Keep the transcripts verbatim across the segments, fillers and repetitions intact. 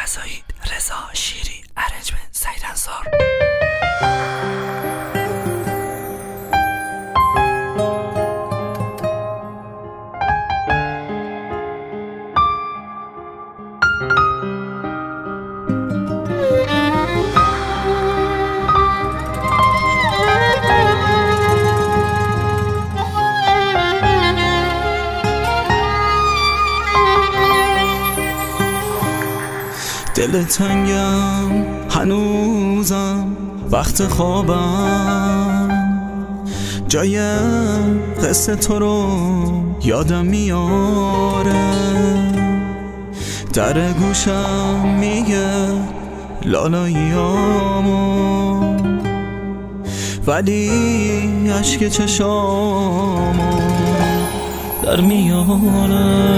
رضایی، رضا شیری، ارنجمنت سعید انصار. دل تنگم هنوزم وقت خوابم، جای قصه تو رو یادم میاره، در گوشم میگه لالاییامو، ولی عشق چشامو در میاره.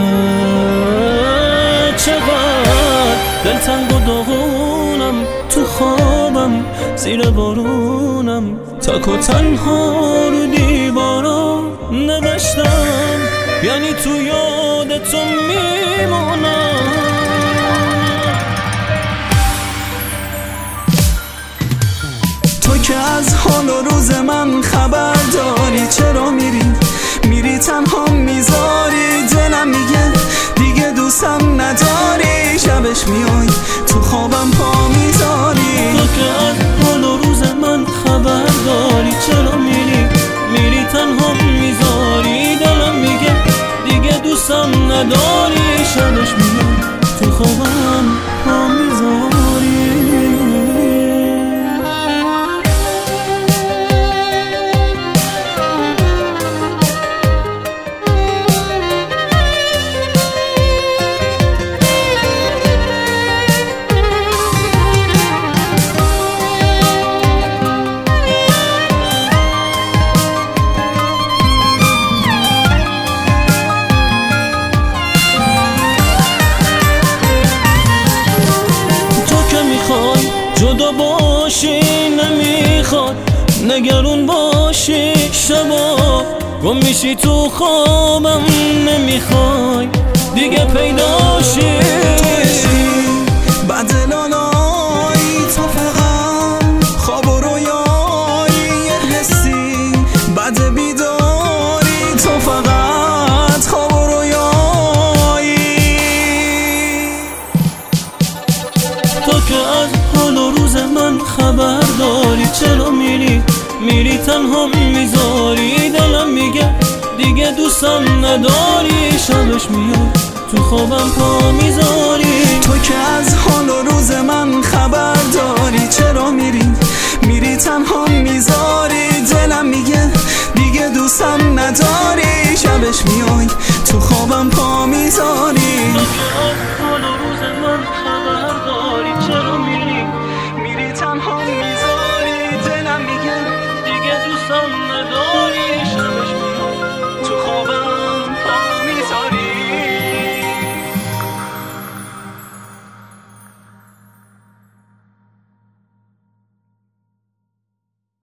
چقدر دلتنگ و داغونم تو خوابم، زیر بارونم تک و تنها رو دیوارا نوشتم، یعنی تو یاد تو میمونم. تو که از حال و روز من خبر داری، چرا میری میری تنها میذاری، دلم میگه دیگه دوستم نداری، شبش میای تو خوابم پا میذاری. تو که از حال و روز من خبر داری، چرا میری میری تنها میذاری، دلم میگه دیگه دوستم نداری، شبش میای تو خوابم پا میذاری. جدا باشی نمیخواد، نگرون باشی شبا گم میشی تو خوابم، نمیخوای دیگه پیداشی. بعد لالایی تو فقط خواب و رویایی یه حسی، بعد بیداری تو فقط خواب و رویایی. تو که از حال و روز من خبر داری، چرا میری میری تنها میذاری، دلم میگه دیگه دوستم نداری، شبش میاد تو خوابم پا میذاری. تو که از حال و روز من خبر داری، چرا میری میری تنها میذاری.